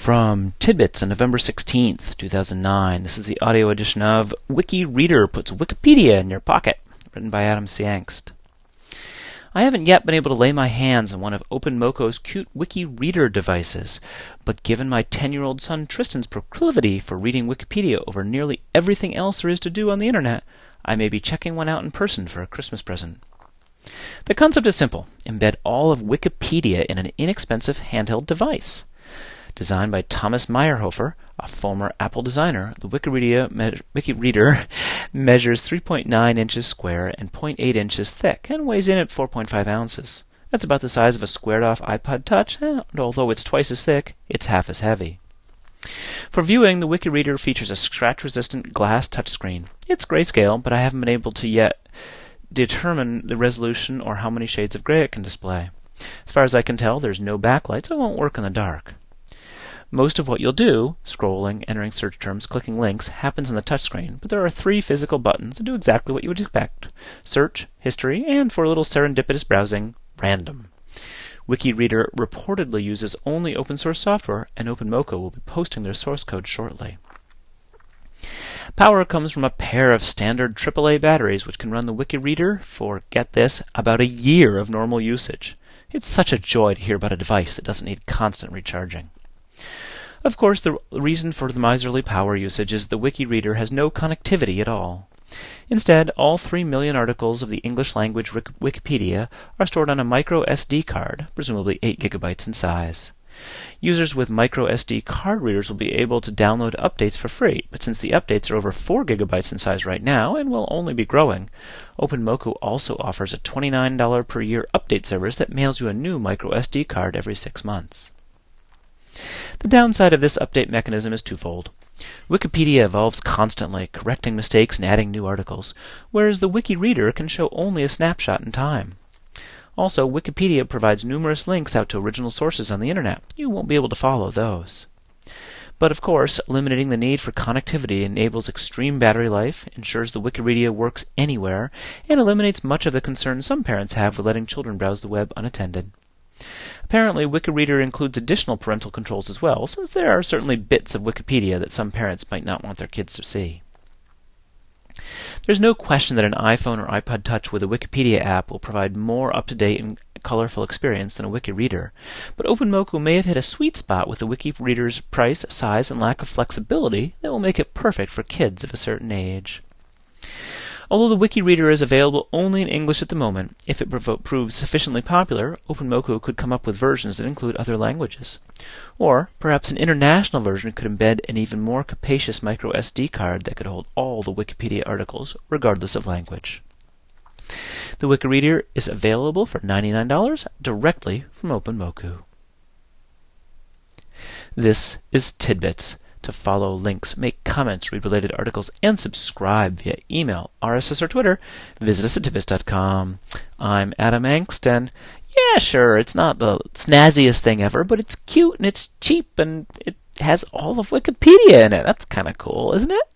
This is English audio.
From Tidbits on November 16th, 2009, this is the audio edition of Wiki Reader Puts Wikipedia in Your Pocket, written by Adam C. Engst. I haven't yet been able to lay my hands on one of OpenMoco's cute Wiki Reader devices, but given my 10-year-old son Tristan's proclivity for reading Wikipedia over nearly everything else there is to do on the internet, I may be checking one out in person for a Christmas present. The concept is simple. Embed all of Wikipedia in an inexpensive handheld device. Designed by Thomas Meyerhofer, a former Apple designer, the Wiki Reader measures 3.9 inches square and 0.8 inches thick and weighs in at 4.5 ounces. That's about the size of a squared-off iPod Touch, and although it's twice as thick, it's half as heavy. For viewing, the Wiki Reader features a scratch-resistant glass touchscreen. It's grayscale, but I haven't been able to yet determine the resolution or how many shades of gray it can display. As far as I can tell, there's no backlight, so it won't work in the dark. Most of what you'll do, scrolling, entering search terms, clicking links, happens on the touchscreen, but there are 3 physical buttons that do exactly what you would expect: search, history, and for a little serendipitous browsing, random. WikiReader reportedly uses only open source software, and OpenMoco will be posting their source code shortly. Power comes from a pair of standard AAA batteries which can run the WikiReader for, get this, about a year of normal usage. It's such a joy to hear about a device that doesn't need constant recharging. Of course, the reason for the miserly power usage is the WikiReader has no connectivity at all. Instead, all 3 million articles of the English-language Wikipedia are stored on a micro SD card, presumably 8 gigabytes in size. Users with micro SD card readers will be able to download updates for free, but since the updates are over 4 gigabytes in size right now and will only be growing, OpenMoco also offers a $29 per year update service that mails you a new micro SD card every 6 months. The downside of this update mechanism is twofold. Wikipedia evolves constantly, correcting mistakes and adding new articles, whereas the WikiReader can show only a snapshot in time. Also, Wikipedia provides numerous links out to original sources on the internet. You won't be able to follow those. But of course, eliminating the need for connectivity enables extreme battery life, ensures the WikiReader works anywhere, and eliminates much of the concern some parents have with letting children browse the web unattended. Apparently, WikiReader includes additional parental controls as well, since there are certainly bits of Wikipedia that some parents might not want their kids to see. There's no question that an iPhone or iPod Touch with a Wikipedia app will provide more up-to-date and colorful experience than a WikiReader, but OpenMoco may have hit a sweet spot with the WikiReader's price, size, and lack of flexibility that will make it perfect for kids of a certain age. Although the WikiReader is available only in English at the moment, if it proves sufficiently popular, OpenMoco could come up with versions that include other languages. Or, perhaps an international version could embed an even more capacious micro SD card that could hold all the Wikipedia articles, regardless of language. The WikiReader is available for $99 directly from OpenMoco. This is Tidbits. To follow links, make comments, read related articles, and subscribe via email, RSS, or Twitter, visit us at tidbits.com. I'm Adam Engst, and yeah, sure, it's not the snazziest thing ever, but it's cute and it's cheap and it has all of Wikipedia in it. That's kind of cool, isn't it?